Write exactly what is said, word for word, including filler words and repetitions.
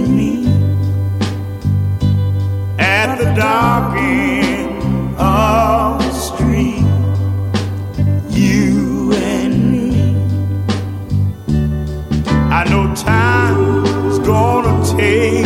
me at the dark end of the street. You and me. I know time's gonna take